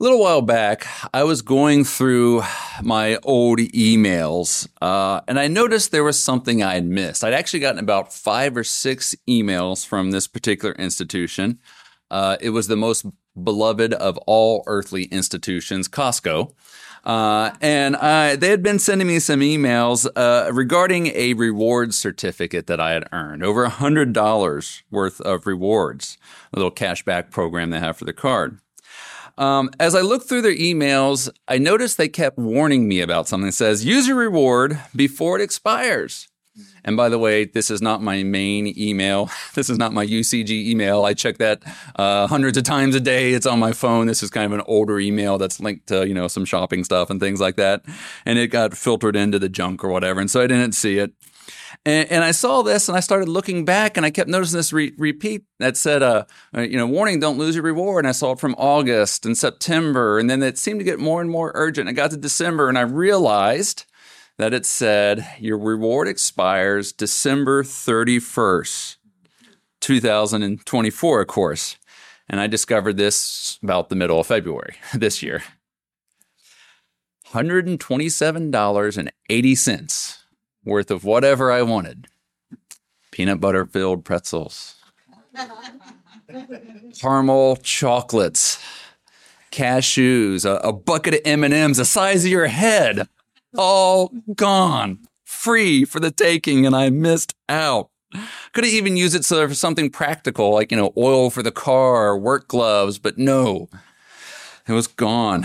A little while back, I was going through my old emails, and I noticed there was something I had missed. I'd actually gotten about 5 or 6 emails from this particular institution. It was the most beloved of all earthly institutions, Costco. They had been sending me some emails regarding a reward certificate that I had earned, over $100 worth of rewards, a little cashback program they have for the card. As I looked through their emails, I noticed they kept warning me about something that says, use your reward before it expires. And by the way, this is not my main email. This is not my UCG email. I check that hundreds of times a day. It's on my phone. This is kind of an older email that's linked to, some shopping stuff and things like that. And it got filtered into the junk or whatever. And so I didn't see it. And I saw this and I started looking back and I kept noticing this repeat that said, warning, don't lose your reward. And I saw it from August and September. And then it seemed to get more and more urgent. I got to December and I realized that it said your reward expires December 31st, 2024, of course. And I discovered this about the middle of February this year. $127.80 worth of whatever I wanted. Peanut butter filled pretzels, caramel chocolates, cashews, a bucket of M&Ms the size of your head, all gone, free for the taking, and I missed out. Could have even used it for something practical, like, oil for the car or work gloves, but no, it was gone.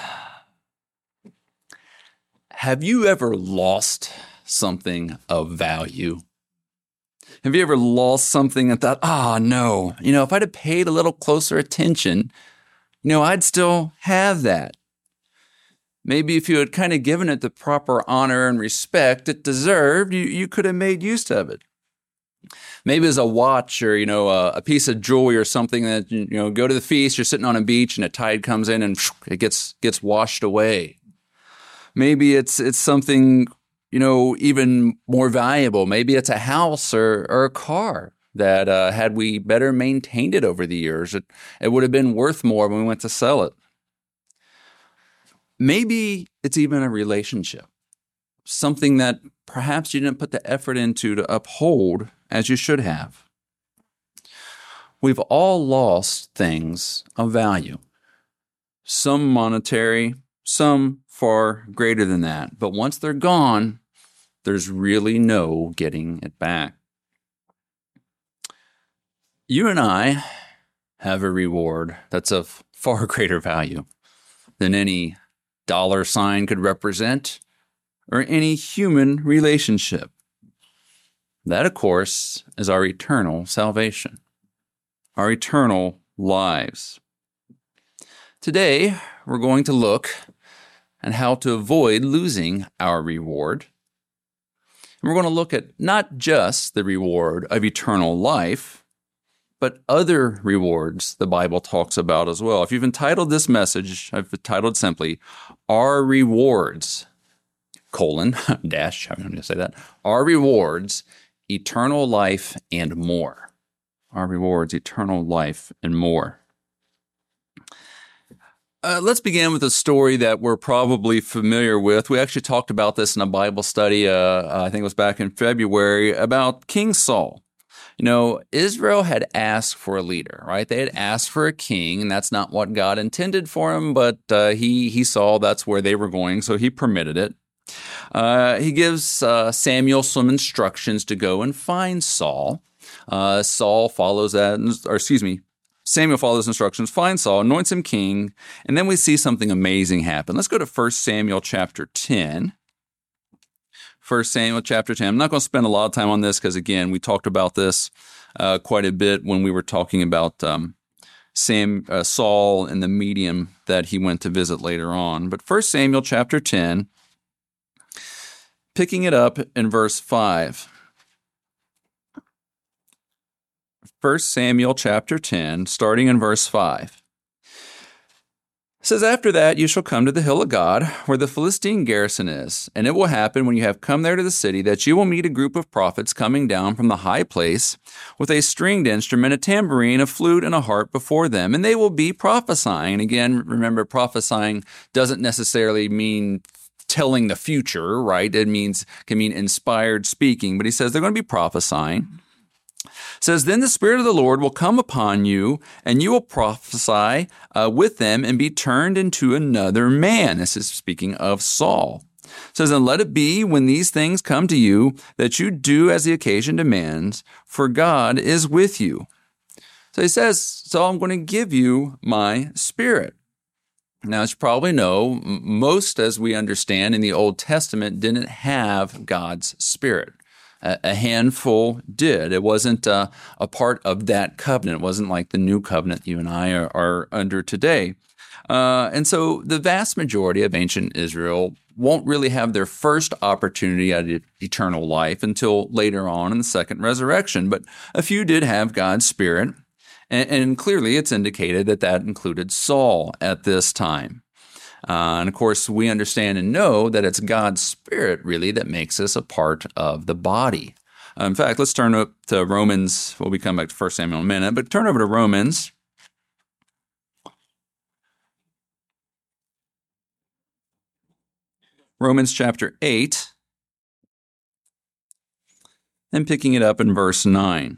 Have you ever lost something of value? Have you ever lost something and thought, no, if I'd have paid a little closer attention, I'd still have that. Maybe if you had kind of given it the proper honor and respect it deserved, you could have made use of it. Maybe it's a watch or, a piece of jewelry or something that, go to the feast, you're sitting on a beach and a tide comes in and it gets washed away. Maybe it's something, even more valuable. Maybe it's a house or a car that had we better maintained it over the years, it would have been worth more when we went to sell it. Maybe it's even a relationship, something that perhaps you didn't put the effort into to uphold as you should have. We've all lost things of value, some monetary, some far greater than that. But once they're gone, there's really no getting it back. You and I have a reward that's of far greater value than any dollar sign could represent or any human relationship. That, of course, is our eternal salvation, our eternal lives. Today, we're going to look at how to avoid losing our reward. And we're going to look at not just the reward of eternal life, but other rewards the Bible talks about as well. If you've entitled this message, I've entitled simply, Our Rewards, dash, I'm going to say that, Our Rewards, Eternal Life and More. Our Rewards, Eternal Life and More. Let's begin with a story that we're probably familiar with. We actually talked about this in a Bible study, I think it was back in February, about King Saul. Israel had asked for a leader, right? They had asked for a king, and that's not what God intended for him, but he saw that's where they were going, so he permitted it. He gives Samuel some instructions to go and find Saul. Samuel follows instructions, finds Saul, anoints him king, and then we see something amazing happen. Let's go to 1 Samuel chapter 10. 1 Samuel chapter 10. I'm not going to spend a lot of time on this because, again, we talked about this quite a bit when we were talking about Saul and the medium that he went to visit later on. But 1 Samuel chapter 10, picking it up in verse 5. 1 Samuel chapter 10, starting in verse 5. It says, after that you shall come to the hill of God, where the Philistine garrison is. And it will happen when you have come there to the city that you will meet a group of prophets coming down from the high place with a stringed instrument, a tambourine, a flute, and a harp before them. And they will be prophesying. And again, remember, prophesying doesn't necessarily mean telling the future, right? Can mean inspired speaking. But he says they're going to be prophesying. Says, then the Spirit of the Lord will come upon you, and you will prophesy with them and be turned into another man. This is speaking of Saul. Says, and let it be when these things come to you that you do as the occasion demands, for God is with you. So he says, so I'm going to give you my Spirit. Now, as you probably know, most, as we understand in the Old Testament, didn't have God's Spirit. A handful did. It wasn't a part of that covenant. It wasn't like the new covenant you and I are under today. And so the vast majority of ancient Israel won't really have their first opportunity at eternal life until later on in the second resurrection. But a few did have God's Spirit. And clearly it's indicated that that included Saul at this time. And of course, we understand and know that it's God's Spirit really that makes us a part of the body. In fact, let's turn up to Romans. We'll be coming back to 1 Samuel in a minute, but turn over to Romans. Romans chapter 8, and picking it up in verse 9.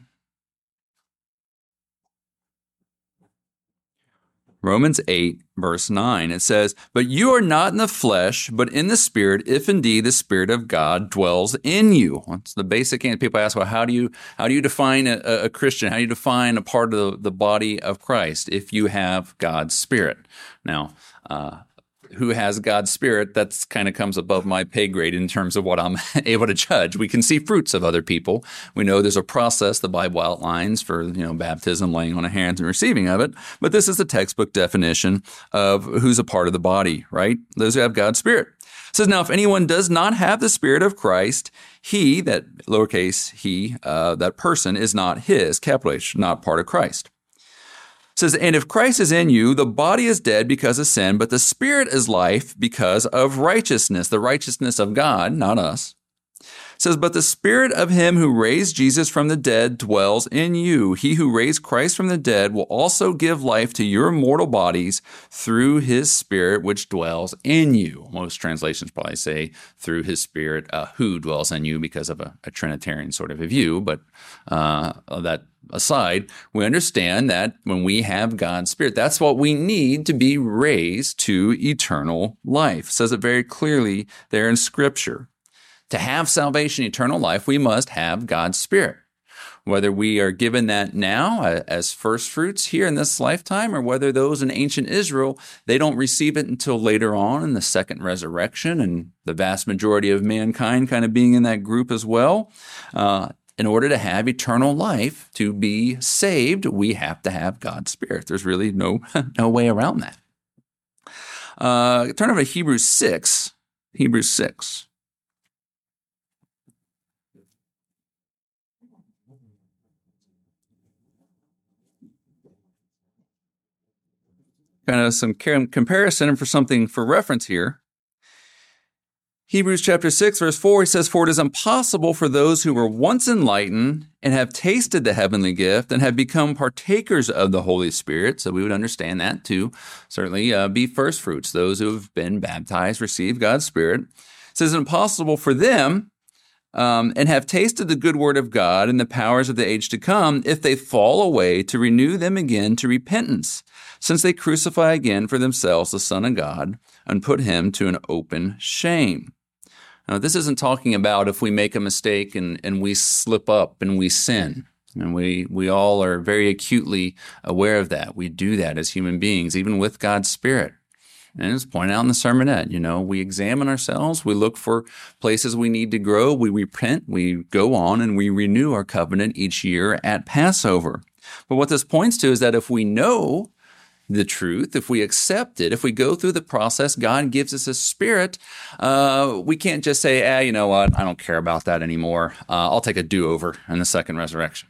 Romans 8, verse 9, it says, but you are not in the flesh, but in the Spirit, if indeed the Spirit of God dwells in you. That's the basic answer. People ask, well, how do you define a Christian? How do you define a part of the body of Christ if you have God's Spirit? Now, who has God's Spirit, that's kind of comes above my pay grade in terms of what I'm able to judge. We can see fruits of other people. We know there's a process the Bible outlines for, baptism, laying on of hands, and receiving of it. But this is the textbook definition of who's a part of the body, right? Those who have God's Spirit. It says, now, if anyone does not have the Spirit of Christ, he, that lowercase he, that person is not his, capital H, not part of Christ. It says, and if Christ is in you, the body is dead because of sin, but the Spirit is life because of righteousness, the righteousness of God, not us. It says, but the Spirit of him who raised Jesus from the dead dwells in you. He who raised Christ from the dead will also give life to your mortal bodies through his Spirit which dwells in you. Most translations probably say through his Spirit who dwells in you because of a Trinitarian sort of a view, but that aside, we understand that when we have God's Spirit, that's what we need to be raised to eternal life. It says it very clearly there in Scripture. To have salvation, eternal life, we must have God's Spirit. Whether we are given that now as first fruits here in this lifetime, or whether those in ancient Israel, they don't receive it until later on in the second resurrection, and the vast majority of mankind kind of being in that group as well. In order to have eternal life, to be saved, we have to have God's Spirit. There's really no way around that. Turn over to Hebrews 6. Hebrews 6. Kind of some comparison and for reference here. Hebrews chapter 6, verse 4, he says, for it is impossible for those who were once enlightened and have tasted the heavenly gift and have become partakers of the Holy Spirit. So we would understand that to certainly be first fruits. Those who have been baptized, receive God's Spirit. It says it's impossible for them and have tasted the good word of God and the powers of the age to come, if they fall away, to renew them again to repentance, since they crucify again for themselves the Son of God and put him to an open shame. Now, this isn't talking about if we make a mistake and we slip up and we sin. And we all are very acutely aware of that. We do that as human beings, even with God's Spirit. And it's pointed out in the sermonette, we examine ourselves, we look for places we need to grow, we repent, we go on, and we renew our covenant each year at Passover. But what this points to is that if we know the truth, if we accept it, if we go through the process, God gives us a Spirit, we can't just say, you know what, I don't care about that anymore. I'll take a do-over in the second resurrection.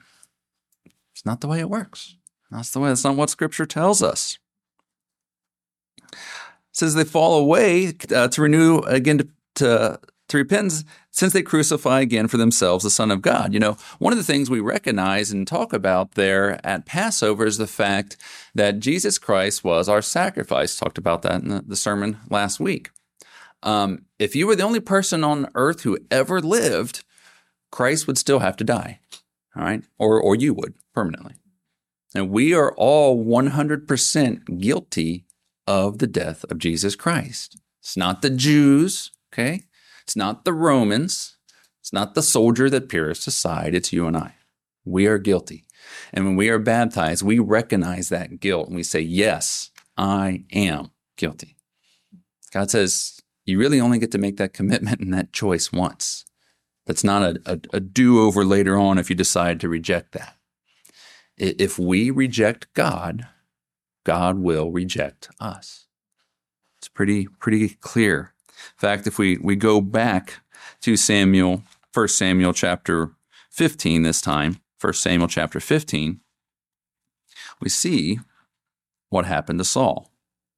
It's not the way it works. That's not what Scripture tells us. says they fall away to renew again to repentance, since they crucify again for themselves the Son of God. You know, one of the things we recognize and talk about there at Passover is the fact that Jesus Christ was our sacrifice. Talked about that in the sermon last week. If you were the only person on earth who ever lived, Christ would still have to die, all right? Or you would permanently. And we are all 100% guilty of the death of Jesus Christ. It's not the Jews, okay? It's not the Romans. It's not the soldier that pierced his side. It's you and I. We are guilty. And when we are baptized, we recognize that guilt and we say, yes, I am guilty. God says, you really only get to make that commitment and that choice once. That's not a do-over later on if you decide to reject that. If we reject God, God will reject us. It's pretty clear. In fact, if we go back to 1 Samuel chapter 15 this time, 1 Samuel chapter 15, we see what happened to Saul.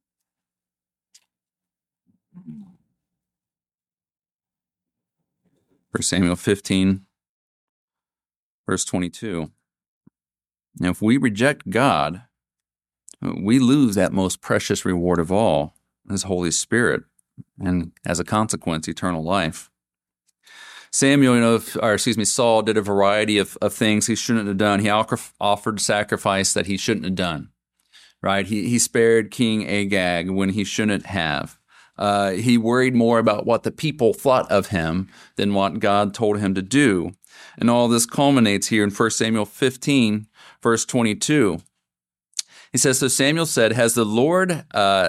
1 Samuel 15, verse 22. Now, if we reject God, we lose that most precious reward of all, His Holy Spirit, and as a consequence, eternal life. Saul did a variety of things he shouldn't have done. He offered sacrifice that he shouldn't have done, right? He spared King Agag when he shouldn't have. He worried more about what the people thought of him than what God told him to do. And all this culminates here in 1 Samuel 15, verse 22. He says, so Samuel said, has the Lord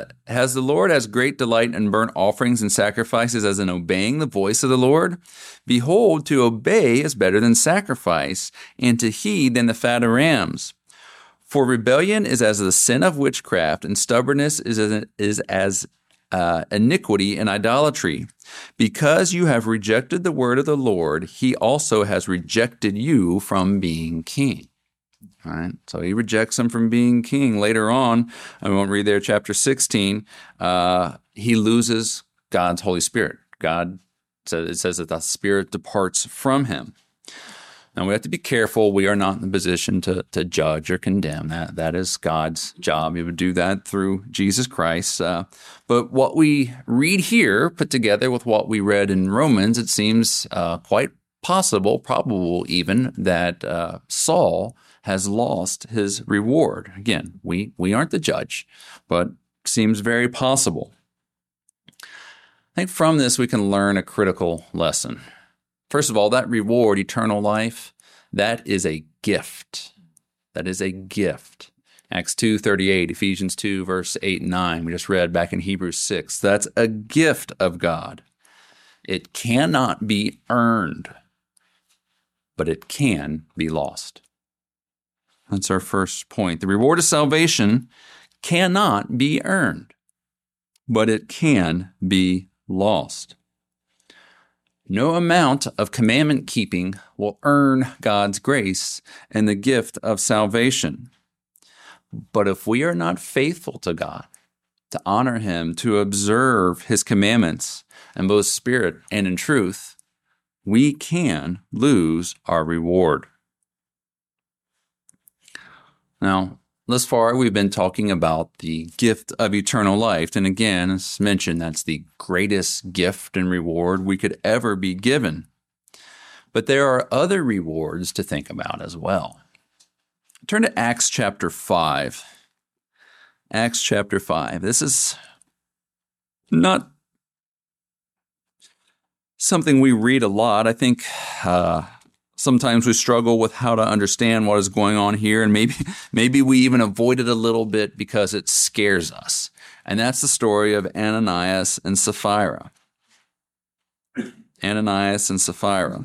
as great delight in burnt offerings and sacrifices as in obeying the voice of the Lord? Behold, to obey is better than sacrifice, and to heed than the fat of rams. For rebellion is as the sin of witchcraft, and stubbornness is as iniquity and idolatry. Because you have rejected the word of the Lord, he also has rejected you from being king. All right, so he rejects him from being king. Later on, I won't read there, chapter 16, he loses God's Holy Spirit. It says that the Spirit departs from him. Now, we have to be careful. We are not in the position to judge or condemn. That is God's job. He would do that through Jesus Christ. But what we read here, put together with what we read in Romans, it seems quite possible, probable even, that Saul has lost his reward. Again, we aren't the judge, but seems very possible. I think from this we can learn a critical lesson. First of all, that reward, eternal life, that is a gift. That is a gift. Acts 2:38, Ephesians 2, verse 8 and 9, we just read back in Hebrews 6. That's a gift of God. It cannot be earned, but it can be lost. That's our first point. The reward of salvation cannot be earned, but it can be lost. No amount of commandment keeping will earn God's grace and the gift of salvation. But if we are not faithful to God, to honor Him, to observe His commandments in both spirit and in truth, we can lose our reward. Now, thus far, we've been talking about the gift of eternal life. And again, as mentioned, that's the greatest gift and reward we could ever be given. But there are other rewards to think about as well. Turn to Acts chapter 5. Acts chapter 5. This is not something we read a lot. I think sometimes we struggle with how to understand what is going on here, and maybe we even avoid it a little bit because it scares us. And that's the story of Ananias and Sapphira. Ananias and Sapphira.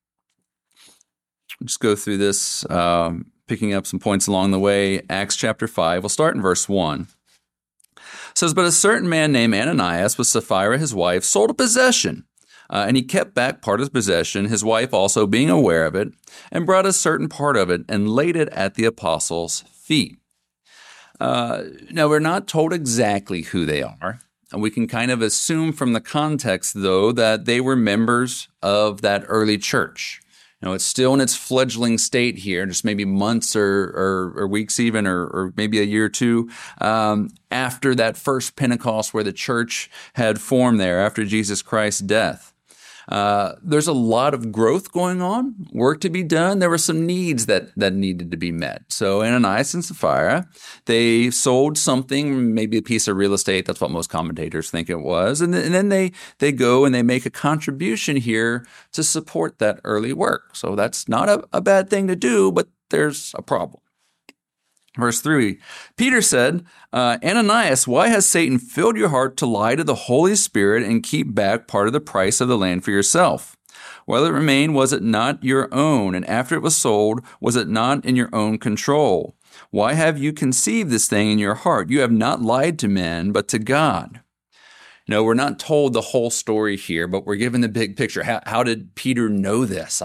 Just go through this, picking up some points along the way. Acts chapter 5. We'll start in verse 1. It says, but a certain man named Ananias with Sapphira his wife sold a possession. And he kept back part of his possession, his wife also being aware of it, and brought a certain part of it and laid it at the apostles' feet. Now, we're not told exactly who they are. And we can kind of assume from the context, though, that they were members of that early church. It's still in its fledgling state here, just maybe months or weeks even, or maybe a year or two after that first Pentecost where the church had formed there after Jesus Christ's death. There's a lot of growth going on, work to be done. There were some needs that needed to be met. So Ananias and Sapphira, they sold something, maybe a piece of real estate. That's what most commentators think it was. And then they go and they make a contribution here to support that early work. So that's not a bad thing to do, but there's a problem. Verse 3, Peter said, Ananias, why has Satan filled your heart to lie to the Holy Spirit and keep back part of the price of the land for yourself? While it remained, was it not your own? And after it was sold, was it not in your own control? Why have you conceived this thing in your heart? You have not lied to men, but to God. No, we're not told the whole story here, but we're given the big picture. How did Peter know this?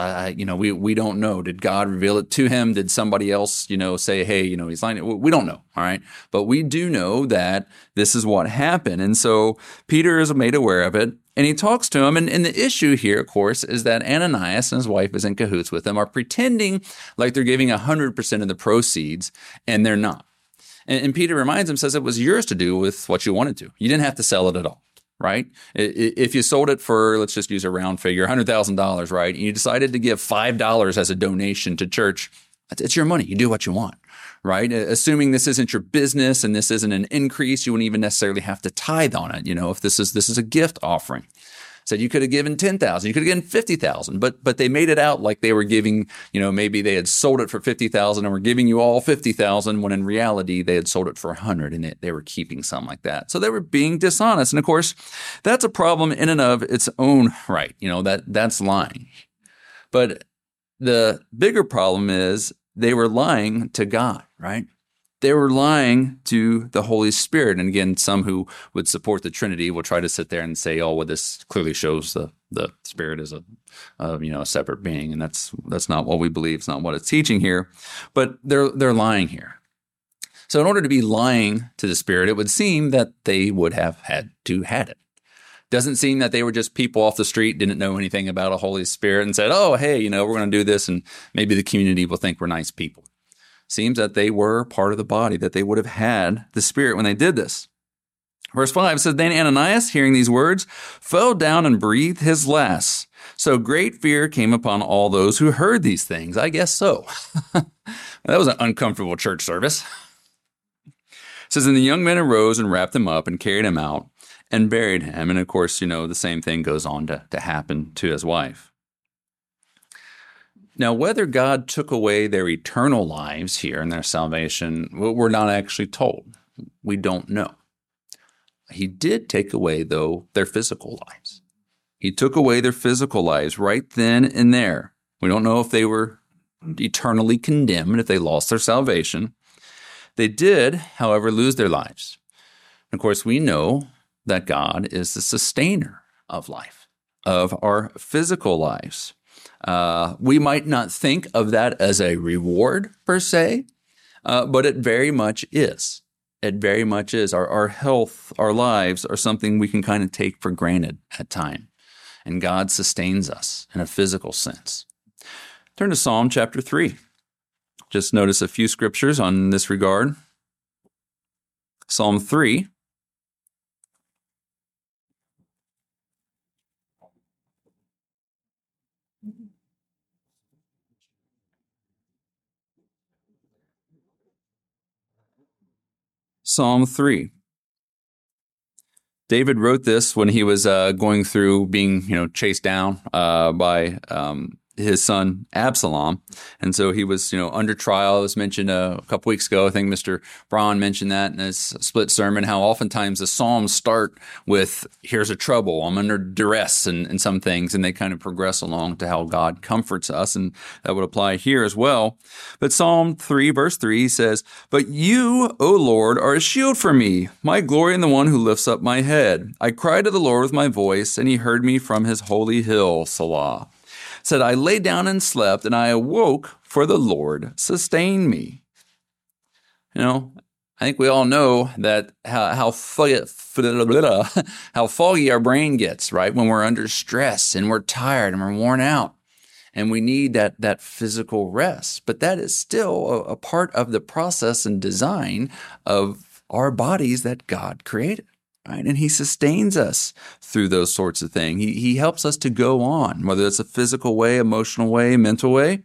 We don't know. Did God reveal it to him? Did somebody else, say, hey, he's lying? We don't know. All right. But we do know that this is what happened. And so Peter is made aware of it and he talks to him. And the issue here, of course, is that Ananias and his wife is in cahoots with him, are pretending like they're giving 100% of the proceeds, and they're not. And Peter reminds him, says it was yours to do with what you wanted to. You didn't have to sell it at all. Right? If you sold it for, let's just use a round figure, $100,000, right? And you decided to give $5 as a donation to church, it's your money. You do what you want, right? Assuming this isn't your business and this isn't an increase, you wouldn't even necessarily have to tithe on it. If this is a gift offering. Said you could have given $10,000, you could have given $50,000, but they made it out like they were giving, maybe they had sold it for $50,000 and were giving you all $50,000 when in reality they had sold it for $100,000 and they were keeping some like that. So they were being dishonest. And of course, that's a problem in and of its own right. That's lying. But the bigger problem is they were lying to God, right? They were lying to the Holy Spirit. And again, some who would support the Trinity will try to sit there and say, oh, well, this clearly shows the Spirit is a separate being. And that's not what we believe. It's not what it's teaching here. But they're lying here. So in order to be lying to the Spirit, it would seem that they would have had it. Doesn't seem that they were just people off the street, didn't know anything about a Holy Spirit and said, oh, hey, we're going to do this and maybe the community will think we're nice people. Seems that they were part of the body, that they would have had the Spirit when they did this. Verse 5 says, Then Ananias, hearing these words, fell down and breathed his last. So great fear came upon all those who heard these things. I guess so. That was an uncomfortable church service. It says, And the young men arose and wrapped him up and carried him out and buried him. And of course, the same thing goes on to happen to his wife. Now, whether God took away their eternal lives here and their salvation, we're not actually told. We don't know. He did take away, though, their physical lives. He took away their physical lives right then and there. We don't know if they were eternally condemned, if they lost their salvation. They did, however, lose their lives. Of course, we know that God is the sustainer of life, of our physical lives. We might not think of that as a reward per se, but it very much is. It very much is. Our health, our lives are something we can kind of take for granted at times. And God sustains us in a physical sense. Turn to Psalm chapter 3. Just notice a few scriptures on this regard. Psalm 3. Psalm 3. David wrote this when he was going through being, chased down by his son Absalom. And so he was, under trial. It was mentioned a couple weeks ago. I think Mr. Braun mentioned that in his split sermon, how oftentimes the Psalms start with, here's a trouble, I'm under duress and some things, and they kind of progress along to how God comforts us. And that would apply here as well. But Psalm 3, verse 3 says, But you, O Lord, are a shield for me, my glory and the one who lifts up my head. I cried to the Lord with my voice, and he heard me from his holy hill, Selah. Said, I lay down and slept, and I awoke, for the Lord sustained me. I I think we all know that how foggy our brain gets, right? When we're under stress and we're tired and we're worn out and we need that physical rest. But that is still a part of the process and design of our bodies that God created, right? And he sustains us through those sorts of things. He helps us to go on, whether it's a physical way, emotional way, mental way.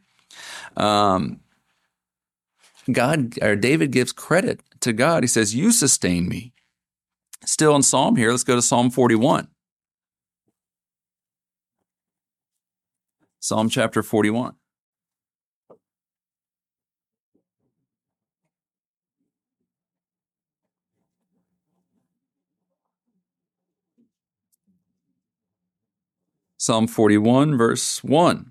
David gives credit to God. He says, you sustain me. Still in Psalm here, let's go to Psalm 41. Psalm chapter 41. Psalm 41, verse 1.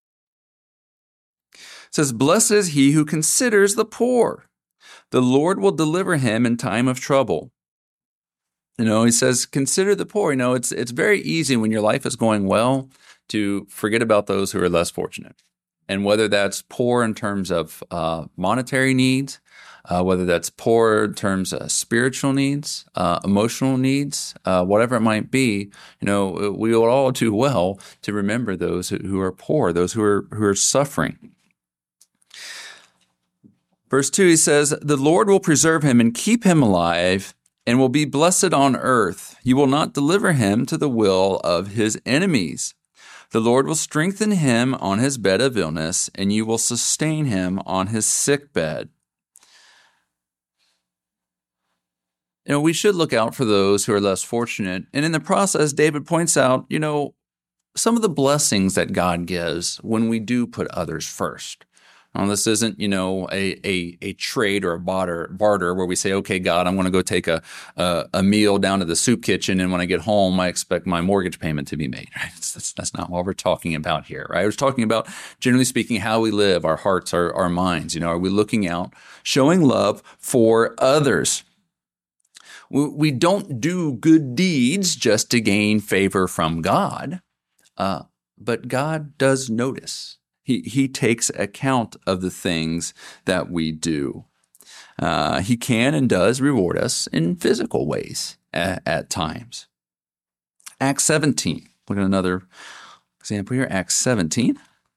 It says, blessed is he who considers the poor. The Lord will deliver him in time of trouble. He says, consider the poor. It's very easy when your life is going well to forget about those who are less fortunate. And whether that's poor in terms of monetary needs, whether that's poor in terms of spiritual needs, emotional needs, whatever it might be, we will all do well to remember those who are poor, those who are suffering. Verse 2, he says, the Lord will preserve him and keep him alive and will be blessed on earth. You will not deliver him to the will of his enemies. The Lord will strengthen him on his bed of illness, and you will sustain him on his sick bed. We should look out for those who are less fortunate. And in the process, David points out, some of the blessings that God gives when we do put others first. Now, this isn't, a trade or a barter where we say, okay, God, I'm going to go take a meal down to the soup kitchen, and when I get home, I expect my mortgage payment to be made. Right? That's not what we're talking about here, right? We're talking about, generally speaking, how we live, our hearts, our minds. Are we looking out, showing love for others? We don't do good deeds just to gain favor from God, but God does notice. He takes account of the things that we do. He can and does reward us in physical ways at times. Acts 17. Look at another example here. Acts 17.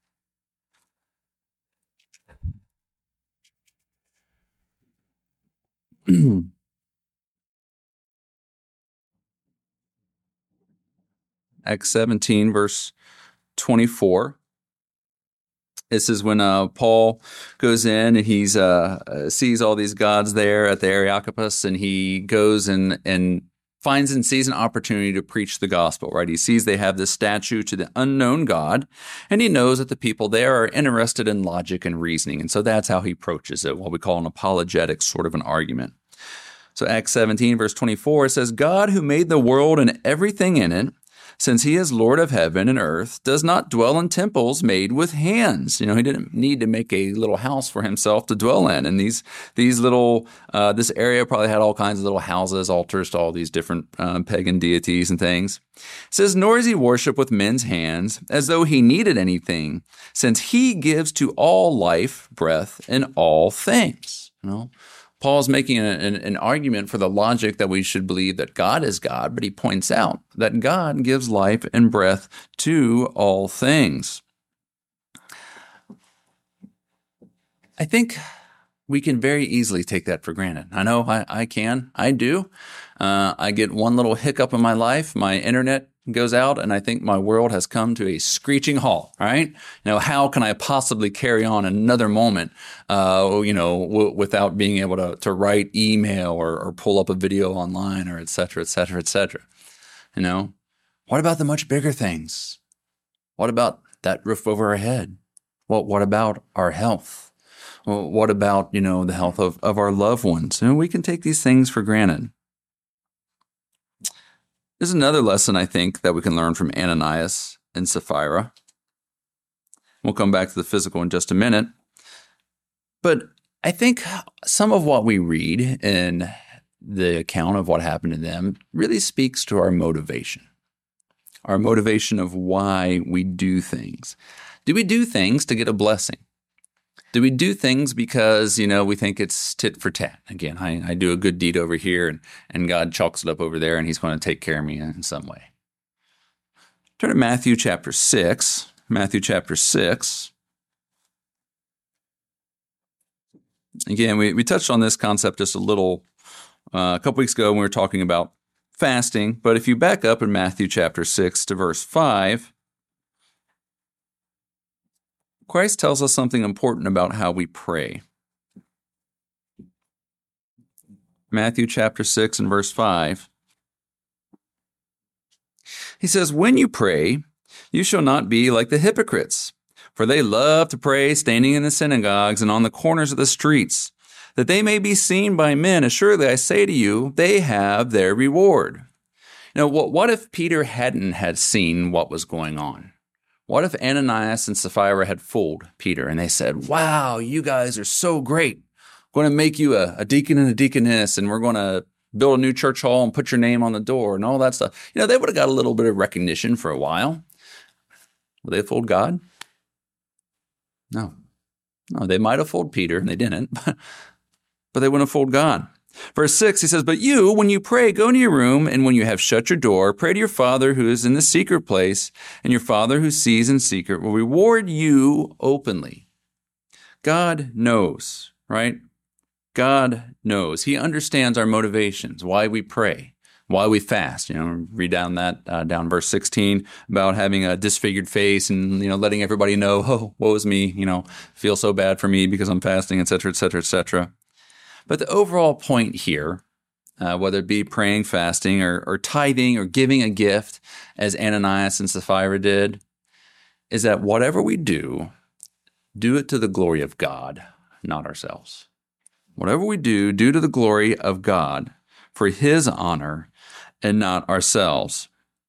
Acts 17, verse 24. This is when Paul goes in and he's sees all these gods there at the Areopagus, and he goes and finds and sees an opportunity to preach the gospel, right? He sees they have this statue to the unknown God, and he knows that the people there are interested in logic and reasoning, and so that's how he approaches it, what we call an apologetic sort of an argument. So Acts 17, verse 24, it says, God who made the world and everything in it, since he is Lord of heaven and earth, does not dwell in temples made with hands. He didn't need to make a little house for himself to dwell in. And these little, this area probably had all kinds of little houses, altars to all these different pagan deities and things. It says, nor is he worshipped with men's hands as though he needed anything, since he gives to all life, breath, and all things. Paul's making an argument for the logic that we should believe that God is God, but he points out that God gives life and breath to all things. I think we can very easily take that for granted. I know I can. I do. I get one little hiccup in my life. My internet goes out, and I think my world has come to a screeching halt, right? How can I possibly carry on another moment, without being able to write email or pull up a video online or et cetera, et cetera, et cetera. What about the much bigger things? What about that roof over our head? What about our health? What about, the health of our loved ones? We can take these things for granted. There's another lesson, I think, that we can learn from Ananias and Sapphira. We'll come back to the physical in just a minute. But I think some of what we read in the account of what happened to them really speaks to our motivation of why we do things. Do we do things to get a blessing? Do we do things because, we think it's tit for tat? Again, I do a good deed over here and God chalks it up over there and he's going to take care of me in some way. Turn to Matthew chapter 6. Matthew chapter 6. Again, we touched on this concept just a couple weeks ago when we were talking about fasting. But if you back up in Matthew chapter 6 to verse 5, Christ tells us something important about how we pray. Matthew chapter 6 and verse 5. He says, "When you pray, you shall not be like the hypocrites, for they love to pray standing in the synagogues and on the corners of the streets, that they may be seen by men. Assuredly, I say to you, they have their reward." Now, what if Peter had seen what was going on? What if Ananias and Sapphira had fooled Peter and they said, "Wow, you guys are so great. We're going to make you a deacon and a deaconess, and we're going to build a new church hall and put your name on the door," and all that stuff. They would have got a little bit of recognition for a while. Would they have fooled God? No, they might have fooled Peter, and they didn't, but they wouldn't have fooled God. Verse 6, he says, "But you, when you pray, go into your room, and when you have shut your door, pray to your Father who is in the secret place, and your Father who sees in secret will reward you openly." God knows, right? God knows. He understands our motivations, why we pray, why we fast. Read down down verse 16 about having a disfigured face and, letting everybody know, "Oh, woe is me, feel so bad for me because I'm fasting," et cetera, et cetera, et cetera. But the overall point here, whether it be praying, fasting, or tithing, or giving a gift, as Ananias and Sapphira did, is that whatever we do it to the glory of God, not ourselves. Whatever we do to the glory of God, for His honor, and not ourselves.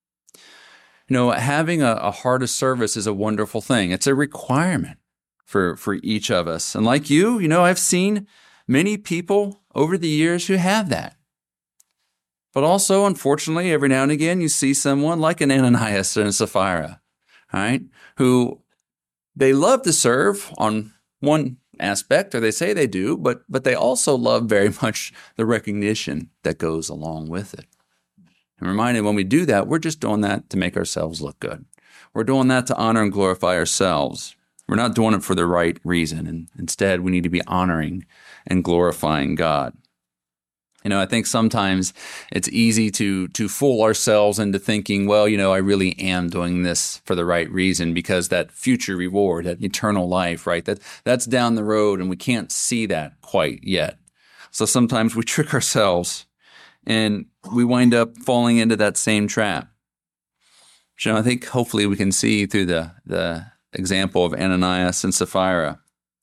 Having a heart of service is a wonderful thing. It's a requirement for each of us. And like you, I've seen many people over the years who have that. But also, unfortunately, every now and again, you see someone like an Ananias and Sapphira, right, who they love to serve on one aspect, or they say they do, but they also love very much the recognition that goes along with it. And reminded, when we do that, we're just doing that to make ourselves look good. We're doing that to honor and glorify ourselves. We're not doing it for the right reason, and instead we need to be honoring and glorifying God. I think sometimes it's easy to fool ourselves into thinking, well, I really am doing this for the right reason, because that future reward, that eternal life, right, that's down the road and we can't see that quite yet. So sometimes we trick ourselves and we wind up falling into that same trap. I think hopefully we can see through the example of Ananias and Sapphira,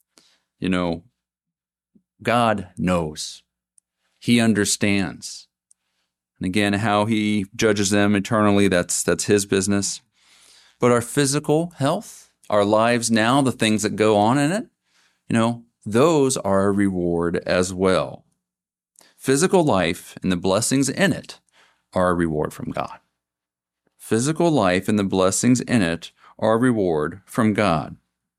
God knows. He understands. And again, how He judges them eternally, that's His business. But our physical health, our lives now, the things that go on in it, those are a reward as well. Physical life and the blessings in it are a reward from God. Physical life and the blessings in it are a reward from God.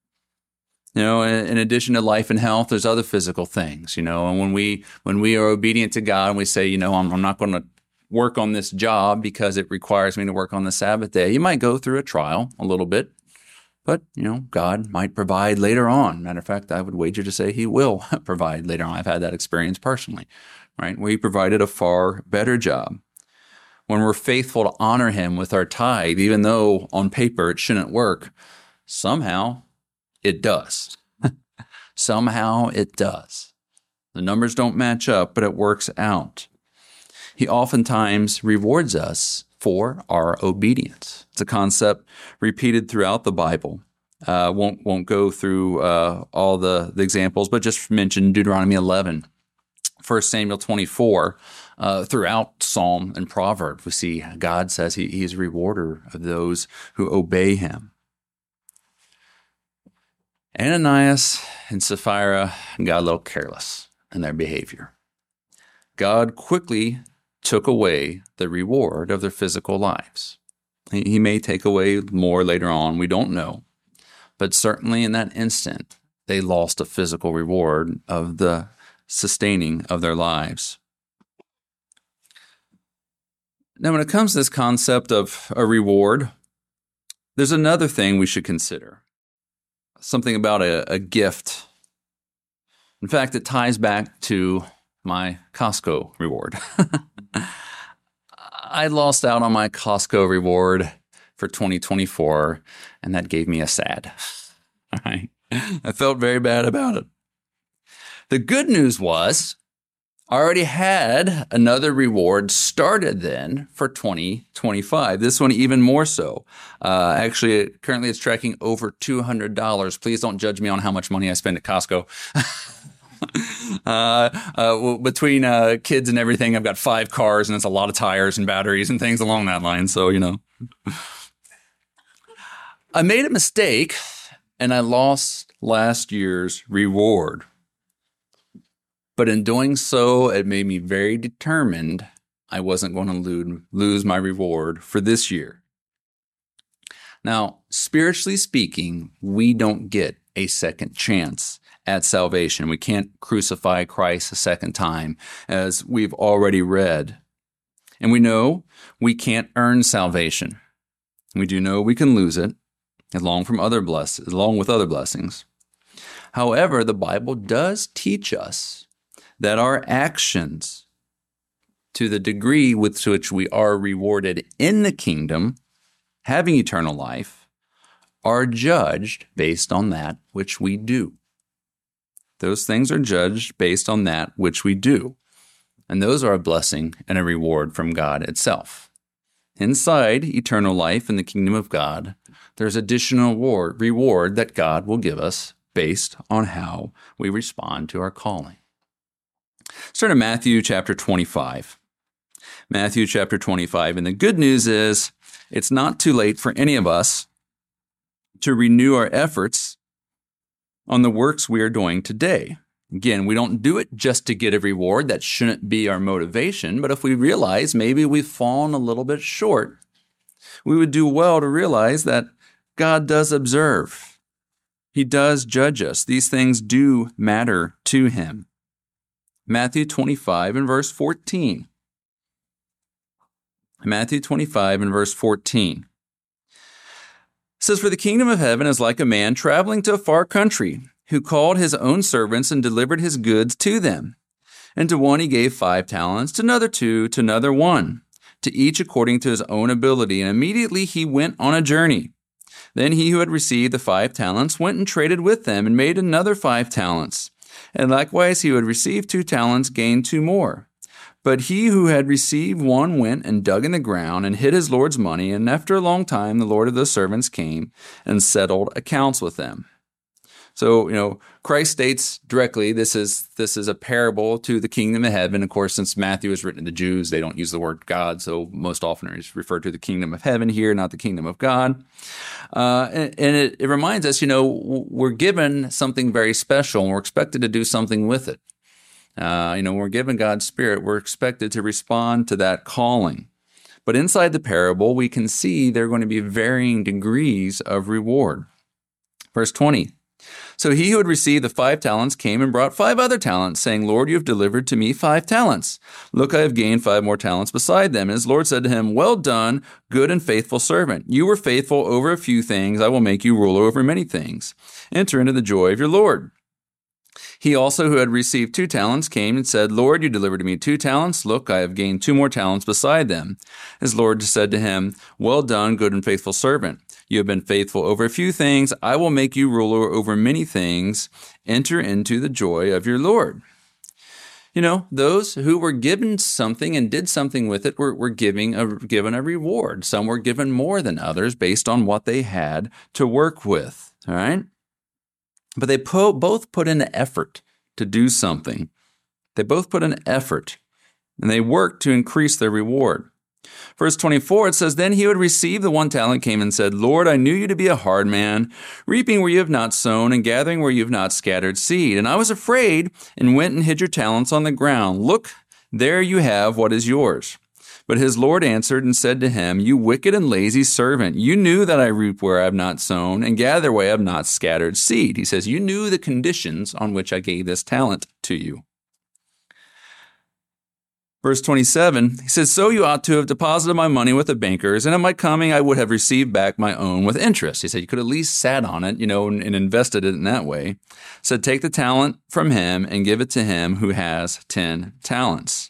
In addition to life and health, there's other physical things, and when we are obedient to God and we say, I'm not going to work on this job because it requires me to work on the Sabbath day, you might go through a trial a little bit, but, God might provide later on. Matter of fact, I would wager to say He will provide later on. I've had that experience personally, right, where He provided a far better job. When we're faithful to honor Him with our tithe, even though on paper it shouldn't work, somehow it does. Somehow it does. The numbers don't match up, but it works out. He oftentimes rewards us for our obedience. It's a concept repeated throughout the Bible. Won't go through all the examples, but just mention Deuteronomy 11, 1 Samuel 24. Throughout Psalm and Proverb, we see God says He is a rewarder of those who obey Him. Ananias and Sapphira got a little careless in their behavior. God quickly took away the reward of their physical lives. He may take away more later on, we don't know. But certainly in that instant, they lost a physical reward of the sustaining of their lives. Now, when it comes to this concept of a reward, there's another thing we should consider. Something about a gift. In fact, it ties back to my Costco reward. I lost out on my Costco reward for 2024, and that gave me a sad. All right. I felt very bad about it. The good news was I already had another reward started then for 2025. This one even more so. Actually, currently it's tracking over $200. Please don't judge me on how much money I spend at Costco. Between kids and everything, I've got 5 cars, and it's a lot of tires and batteries and things along that line. So, I made a mistake, and I lost last year's reward. But in doing so, it made me very determined I wasn't going to lose my reward for this year. Now, spiritually speaking, we don't get a second chance at salvation. We can't crucify Christ a second time, as we've already read. And we know we can't earn salvation. We do know we can lose it, along with other blessings. However, the Bible does teach us that our actions, to the degree with which we are rewarded in the kingdom, having eternal life, are judged based on that which we do. Those things are judged based on that which we do. And those are a blessing and a reward from God itself. Inside eternal life in the kingdom of God, there's additional reward that God will give us based on how we respond to our calling. Let's turn to Matthew chapter 25. Matthew chapter 25. And the good news is it's not too late for any of us to renew our efforts on the works we are doing today. Again, we don't do it just to get a reward. That shouldn't be our motivation. But if we realize maybe we've fallen a little bit short, we would do well to realize that God does observe. He does judge us. These things do matter to him. Matthew 25 and verse 14. Matthew 25 and verse 14. It says, "For the kingdom of heaven is like a man traveling to a far country, who called his own servants and delivered his goods to them. And to one he gave 5 talents, to another 2, to another 1, to each according to his own ability. And immediately he went on a journey. Then he who had received the 5 talents went and traded with them and made another 5 talents. And likewise he who had received 2 talents gained 2 more. But he who had received 1 went and dug in the ground and hid his Lord's money. And after a long time the Lord of those servants came and settled accounts with them." So, Christ states directly, this is a parable to the kingdom of heaven. Of course, since Matthew is written to the Jews, they don't use the word God. So most often it's referred to the kingdom of heaven here, not the kingdom of God. And it reminds us, we're given something very special and we're expected to do something with it. When we're given God's Spirit, we're expected to respond to that calling. But inside the parable, we can see there are going to be varying degrees of reward. Verse 20. "So he who had received the 5 talents came and brought 5 other talents, saying, Lord, you have delivered to me 5 talents. Look, I have gained 5 more talents beside them. And his Lord said to him, Well done, good and faithful servant. You were faithful over a few things. I will make you ruler over many things. Enter into the joy of your Lord. He also who had received 2 talents came and said, Lord, you delivered to me 2 talents. Look, I have gained 2 more talents beside them. His Lord said to him, Well done, good and faithful servant. You have been faithful over a few things. I will make you ruler over many things. Enter into the joy of your Lord." Those who were given something and did something with it were given a reward. Some were given more than others based on what they had to work with. All right? But they both put in an effort to do something. They both put in effort, and they worked to increase their reward. Verse 24, it says, "Then he who had received the 1 talent came and said, Lord, I knew you to be a hard man, reaping where you have not sown and gathering where you have not scattered seed. And I was afraid and went and hid your talents on the ground. Look, there you have what is yours. But his Lord answered and said to him, You wicked and lazy servant, you knew that I reap where I have not sown and gather where I have not scattered seed. He says, you knew the conditions on which I gave this talent to you. Verse 27, he says, So you ought to have deposited my money with the bankers, and at my coming I would have received back my own with interest. He said, you could at least sat on it, and invested it in that way. He said, take the talent from him and give it to him who has 10 talents.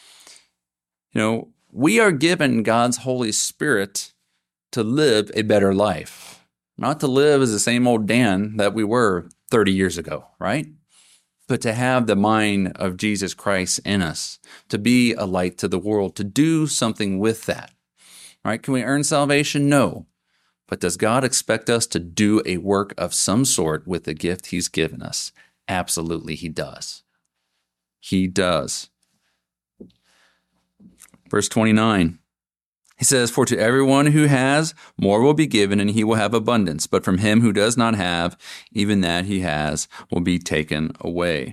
We are given God's Holy Spirit to live a better life, not to live as the same old Dan that we were 30 years ago, right? But to have the mind of Jesus Christ in us, to be a light to the world, to do something with that. Right? Can we earn salvation? No. But does God expect us to do a work of some sort with the gift he's given us? Absolutely, he does. He does. Verse 29. He says, For to everyone who has, more will be given, and he will have abundance. But from him who does not have, even that he has will be taken away.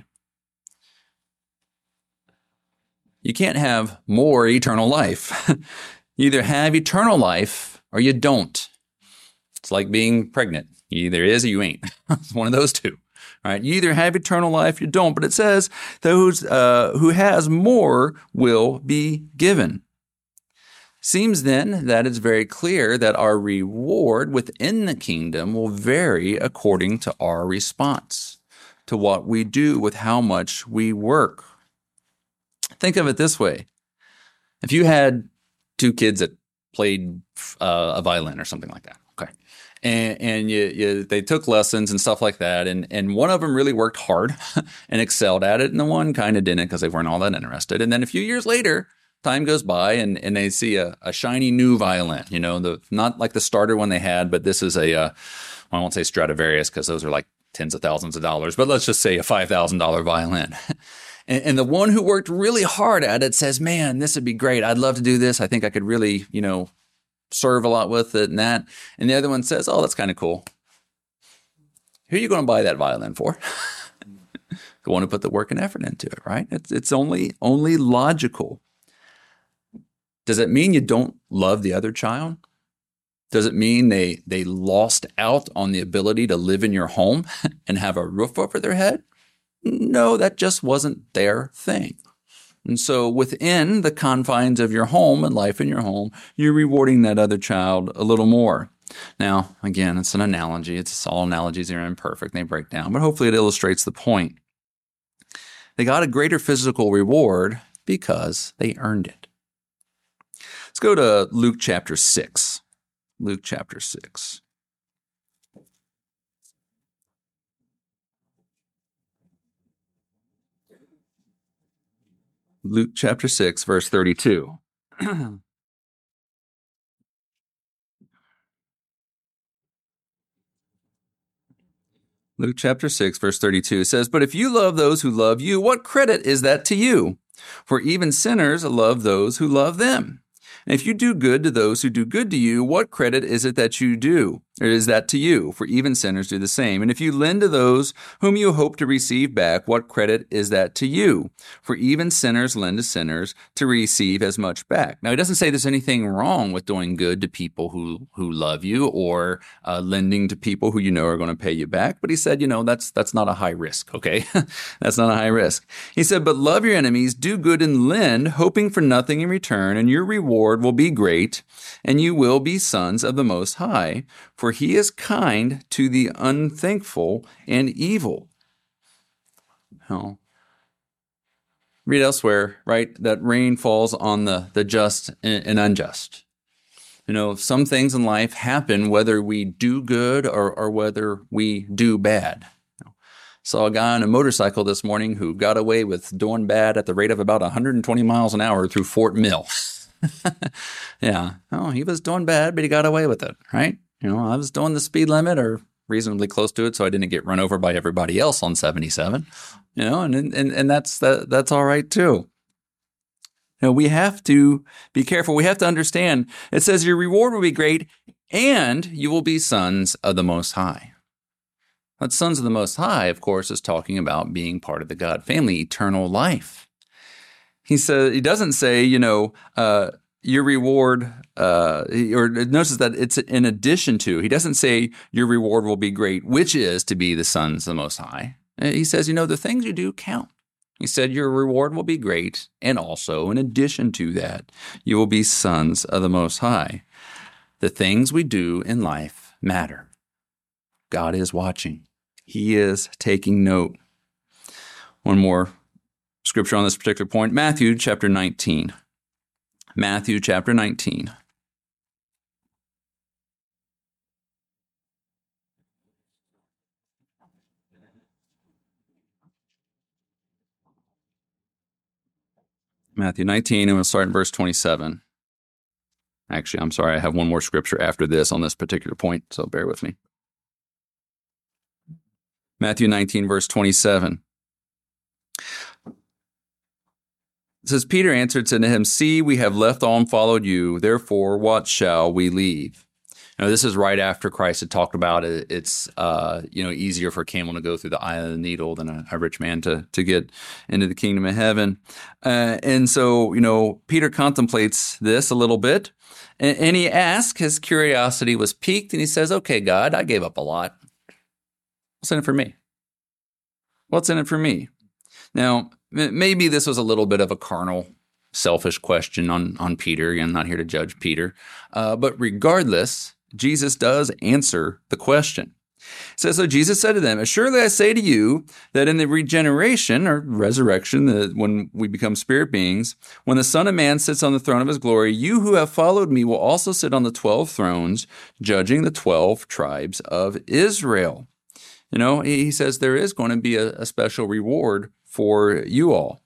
You can't have more eternal life. You either have eternal life or you don't. It's like being pregnant. You either is or you ain't. It's one of those two. All right? You either have eternal life or you don't. But it says, those who has more will be given. Seems then that it's very clear that our reward within the kingdom will vary according to our response, to what we do with how much we work. Think of it this way. If you had two kids that played a violin or something like that, okay, and they took lessons and stuff like that, and one of them really worked hard and excelled at it, and the one kind of didn't because they weren't all that interested. And then a few years later, time goes by and they see a shiny new violin, not like the starter one they had, but this is I won't say Stradivarius because those are like tens of thousands of dollars, but let's just say a $5,000 violin. And the one who worked really hard at it says, man, this would be great. I'd love to do this. I think I could really, serve a lot with it and that. And the other one says, oh, that's kind of cool. Who are you going to buy that violin for? The one who put the work and effort into it, right? It's only logical. Does it mean you don't love the other child? Does it mean they lost out on the ability to live in your home and have a roof over their head? No, that just wasn't their thing. And so within the confines of your home and life in your home, you're rewarding that other child a little more. Now, again, it's an analogy. It's all analogies are imperfect. They break down, but hopefully it illustrates the point. They got a greater physical reward because they earned it. Let's go to Luke chapter 6. Luke chapter 6. Luke chapter 6, verse 32. Luke chapter 6, verse 32 says, But if you love those who love you, what credit is that to you? For even sinners love those who love them. And if you do good to those who do good to you, what credit is it that you do? Or is that to you? For even sinners do the same. And if you lend to those whom you hope to receive back, what credit is that to you? For even sinners lend to sinners to receive as much back. Now, he doesn't say there's anything wrong with doing good to people who love you or lending to people who you know are going to pay you back. But he said, that's not a high risk, okay? That's not a high risk. He said, but love your enemies, do good and lend, hoping for nothing in return, and your reward will be great, and you will be sons of the Most High, for he is kind to the unthankful and evil. Oh. Read elsewhere, right? That rain falls on the just and unjust. Some things in life happen whether we do good or whether we do bad. Saw a guy on a motorcycle this morning who got away with doing bad at the rate of about 120 miles an hour through Fort Mill. Yeah. Oh, he was doing bad, but he got away with it, right? I was doing the speed limit or reasonably close to it, so I didn't get run over by everybody else on 77. And that's all right too. We have to be careful. We have to understand. It says your reward will be great, and you will be sons of the Most High. But sons of the Most High, of course, is talking about being part of the God family, eternal life. He doesn't say, your reward, or notice that it's in addition to. He doesn't say your reward will be great, which is to be the sons of the Most High. He says, the things you do count. He said your reward will be great, and also in addition to that, you will be sons of the Most High. The things we do in life matter. God is watching. He is taking note. One more scripture on this particular point, Matthew chapter 19. Matthew chapter 19. Matthew 19, and we'll start in verse 27. Actually, I'm sorry, I have one more scripture after this on this particular point, so bear with me. Matthew 19, verse 27. It says, Peter answered, said to him, See, we have left all and followed you. Therefore, what shall we leave? Now, this is right after Christ had talked about it. It's easier for a camel to go through the eye of the needle than a rich man to get into the kingdom of heaven. And so, Peter contemplates this a little bit. And he asks, his curiosity was piqued, and he says, okay, God, I gave up a lot. What's in it for me? What's in it for me? Now, maybe this was a little bit of a carnal, selfish question on Peter. I'm not here to judge Peter. But regardless, Jesus does answer the question. It says, so Jesus said to them, Assuredly I say to you that in the regeneration or resurrection, when we become spirit beings, when the Son of Man sits on the throne of his glory, you who have followed me will also sit on the 12 thrones, judging the 12 tribes of Israel. He says there is going to be a special reward for you all.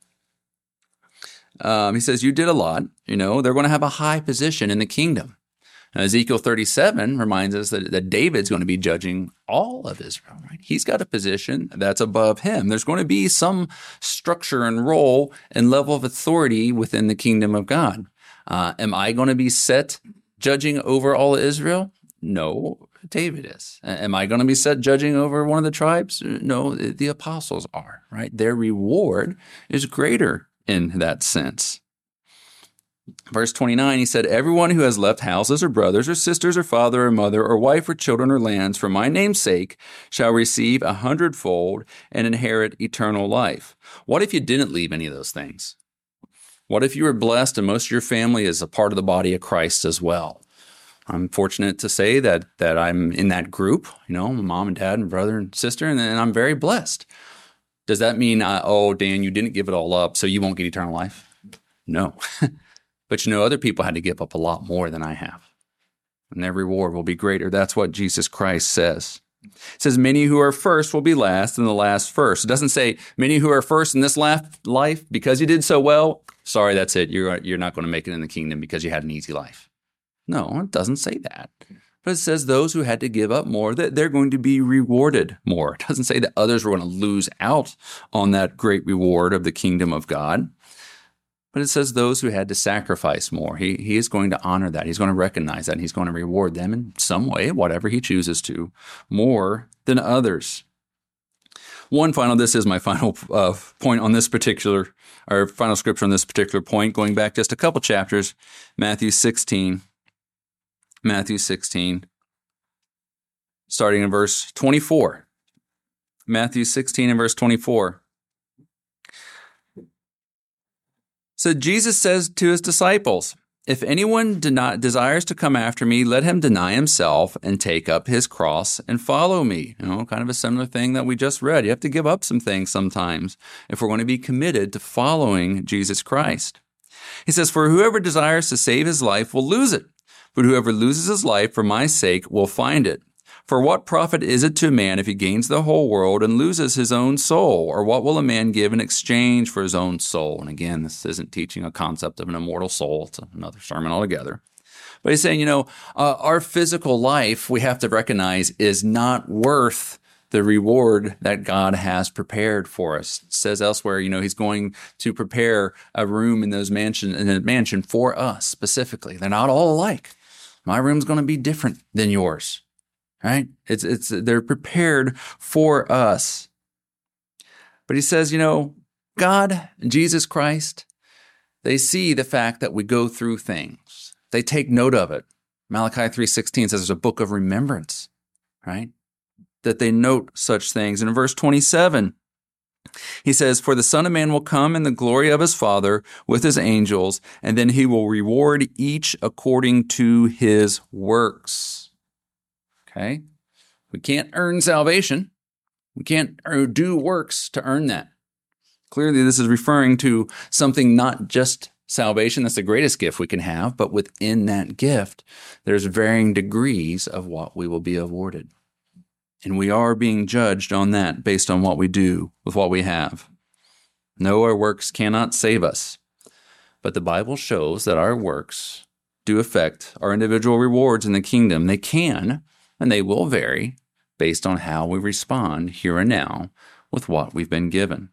He says, you did a lot. They're going to have a high position in the kingdom. Ezekiel 37 reminds us that David's going to be judging all of Israel, right? He's got a position that's above him. There's going to be some structure and role and level of authority within the kingdom of God. Am I going to be set judging over all of Israel? No, David is. Am I going to be set judging over one of the tribes? No, the apostles are, right? Their reward is greater in that sense. Verse 29, he said, Everyone who has left houses or brothers or sisters or father or mother or wife or children or lands for my name's sake shall receive 100-fold and inherit eternal life. What if you didn't leave any of those things? What if you were blessed and most of your family is a part of the body of Christ as well? I'm fortunate to say that I'm in that group, my mom and dad and brother and sister, and I'm very blessed. Does that mean, Dan, you didn't give it all up, so you won't get eternal life? No. But other people had to give up a lot more than I have. And their reward will be greater. That's what Jesus Christ says. It says, many who are first will be last and the last first. It doesn't say many who are first in this life because you did so well. Sorry, that's it. You're not going to make it in the kingdom because you had an easy life. No, it doesn't say that. But it says those who had to give up more, that they're going to be rewarded more. It doesn't say that others were going to lose out on that great reward of the kingdom of God. But it says those who had to sacrifice more. He is going to honor that. He's going to recognize that. And he's going to reward them in some way, whatever he chooses to, more than others. This is my final point on this particular, or final scripture on this particular point, going back just a couple chapters, Matthew 16, starting in verse 24. Matthew 16 and verse 24. So Jesus says to his disciples, if anyone desires to come after me, let him deny himself and take up his cross and follow me. Kind of a similar thing that we just read. You have to give up some things sometimes if we're going to be committed to following Jesus Christ. He says, for whoever desires to save his life will lose it, but whoever loses his life for my sake will find it. For what profit is it to a man if he gains the whole world and loses his own soul? Or what will a man give in exchange for his own soul? And again, this isn't teaching a concept of an immortal soul. It's another sermon altogether. But he's saying, our physical life, we have to recognize, is not worth the reward that God has prepared for us. It says elsewhere, he's going to prepare a room in a mansion for us specifically. They're not all alike. My room's going to be different than yours. Right? They're prepared for us. But he says, God, Jesus Christ, They see the fact that we go through things. They take note of it. Malachi 3:16 says there's a book of remembrance, right? That they note such things. And in verse 27, he says, "For the Son of Man will come in the glory of his Father with his angels, and then he will reward each according to his works." Okay? We can't earn salvation. We can't do works to earn that. Clearly, this is referring to something not just salvation. That's the greatest gift we can have, but within that gift, there's varying degrees of what we will be awarded. And we are being judged on that based on what we do with what we have. No, our works cannot save us. But the Bible shows that our works do affect our individual rewards in the kingdom. They can, and they will vary based on how we respond here and now with what we've been given.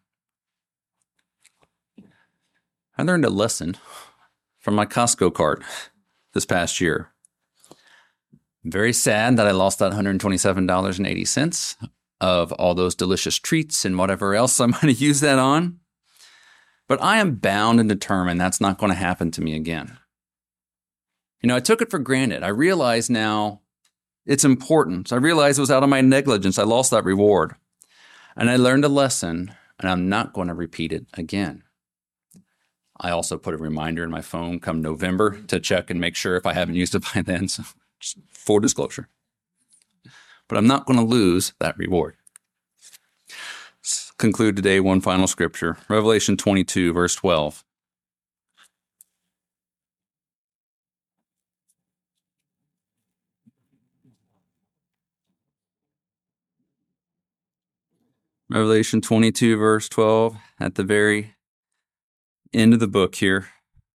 I learned a lesson from my Costco cart this past year. I'm very sad that I lost that $127.80 of all those delicious treats and whatever else I might have used that on. But I am bound and determined that's not going to happen to me again. I took it for granted. I realize now it's important. I realized it was out of my negligence. I lost that reward. And I learned a lesson, and I'm not going to repeat it again. I also put a reminder in my phone come November to check and make sure if I haven't used it by then. So just full disclosure. But I'm not going to lose that reward. Let's conclude today one final scripture. Revelation 22, verse 12. Revelation 22, verse 12, at the very end of the book here.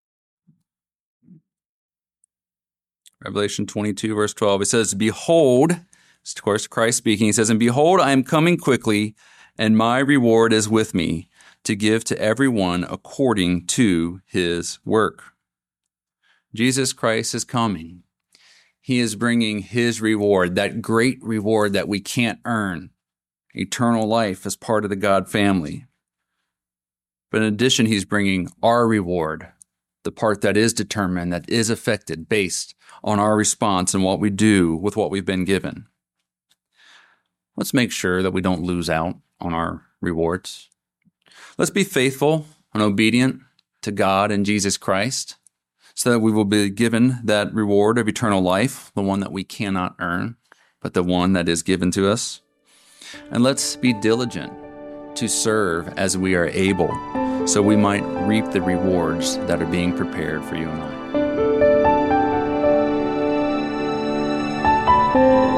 Revelation 22, verse 12, it says, "Behold," it's of course Christ speaking, he says, "And behold, I am coming quickly, and my reward is with me, to give to everyone according to his work." Jesus Christ is coming. He is bringing his reward, that great reward that we can't earn. Eternal life as part of the God family. But in addition, he's bringing our reward, the part that is determined, that is affected based on our response and what we do with what we've been given. Let's make sure that we don't lose out on our rewards. Let's be faithful and obedient to God and Jesus Christ so that we will be given that reward of eternal life, the one that we cannot earn, but the one that is given to us. And let's be diligent to serve as we are able, so we might reap the rewards that are being prepared for you and I.